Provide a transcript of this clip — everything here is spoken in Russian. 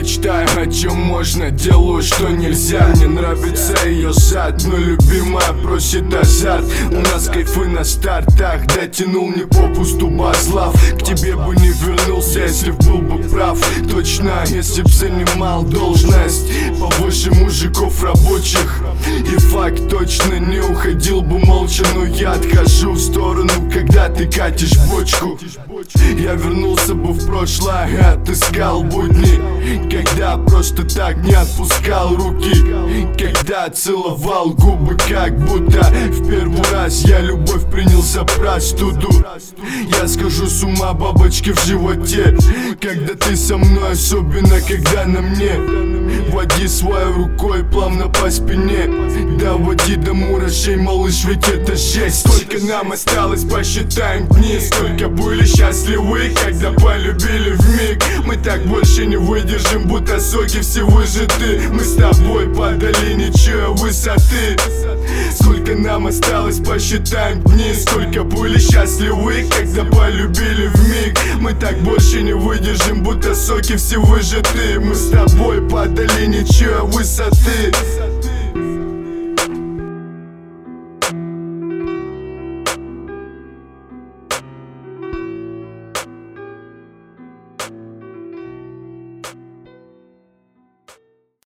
мечтаю, о чем можно, делаю, что нельзя. Мне нравится ее зад, но любимая просит азарт. У нас кайфы на стартах, дотянул не попусту базлав. К тебе бы не вернулся, если б был бы прав. Точно, если б занимал должность повыше мужиков рабочих. И факт, точно не уходил бы молча. Но я отхожу в сторону, когда ты катишь бочку. Я вернулся бы в прошлое, отыскал будни, когда просто так не отпускал руки, когда целовал губы, как будто в первый раз я любовь принял за простуду. Я схожу с ума, бабочки в животе, когда ты со мной, особенно когда на мне. Води своей рукой плавно по спине, доводи до мурашей, малыш, ведь это жесть. Сколько нам осталось, посчитаем дни. Сколько были счастливы, когда полюбили вмиг. Мы так больше не выдержим, будто соки все выжаты. Мы с тобой по долине чьей высоты. Сколько нам осталось, посчитаем дни. Сколько были счастливы, когда полюбили вмиг. Мы так больше не выдержим, будто соки все выжаты. Мы с тобой по долине чьей высоты.